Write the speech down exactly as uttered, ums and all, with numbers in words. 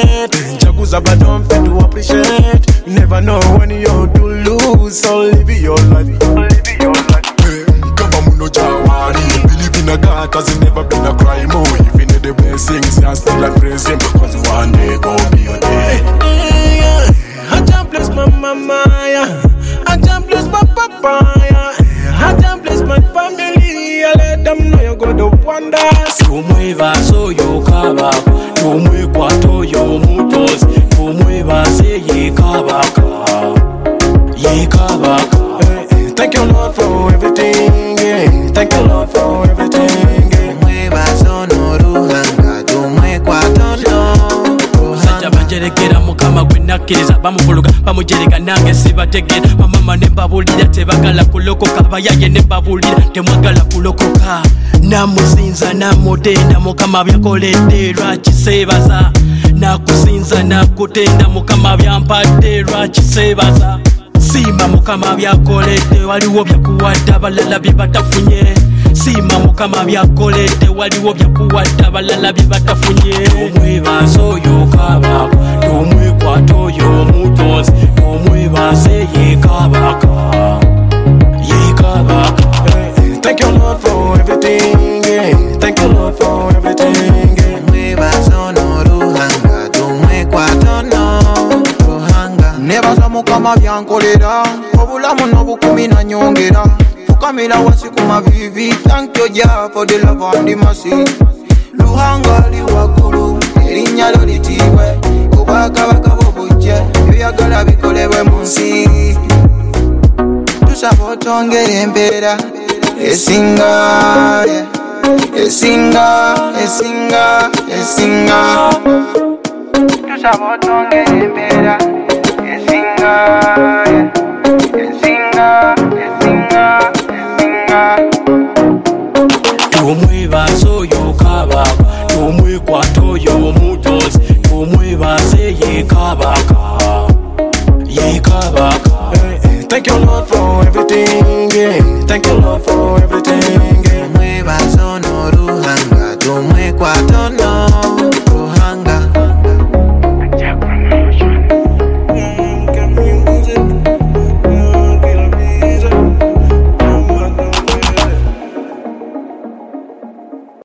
appreciate. Jaguza but don't fail to appreciate. You never know when you do lose, so live your life. Live your life. Kama muno jawani, believe in a God, cause it never been a crime. Oh, even in the blessings, you still a praise him, cause one day go be your day. I can't bless my mama, yeah. I can't bless my papa, yeah. I can't bless my family. I let them know you go to wonders. Tumweva so yo kabaka, tumwekwa to yo mutos, tumweva se ye kabaka, ye kabaka. Thank you Lord for everything, yeah. Thank you Lord for everything, yeah. Tumweva so no ruhanga, tumwekwa to no. Banjerekera mukama gwe nakkiriza bamuvuluga bamujereka nange sibategera bamama ne babulira tebagala kulokoka bayaye ne babulira temwagala kulokoka namusinza namutenda mukama byakoledde lwaki seebaza nakusinza nakutenda mukama byampadde lwaki seebaza sima mukama byakoledde waliwo byakuwadde abalala bye batafunye sima mukama byakoledde waliwo byakuwadde abalala bye batafunye omwebaza oyo kabaka tomwekwata oyo omutonzi tomwebaza ye kabaka ye kabaka. Thank you Lord for everything, yeah. Thank you Lord for everything, yeah. Omwebaza ono ruhanga tomwekwata ono ruhanga nebaza mukama byankolera obulamu n'obukumi nanyongera fukamira wansi ku mavivi. Thank you Jah for the love and the mercy. Luhanga li waggulu erinnya lyo litiibwe obwakabaka bw'obujje ebyagala bikolebwe mu nsi. Tusaba otwongere embeera esinga esinga esinga esinga. Tusaba otwongere embeera esinga esinga esinga esinga. Tumwebaza oyo kabaka tumwekwata oyo omutonzi tumwebaza ye kabaka ye kabaka. Thank you Lord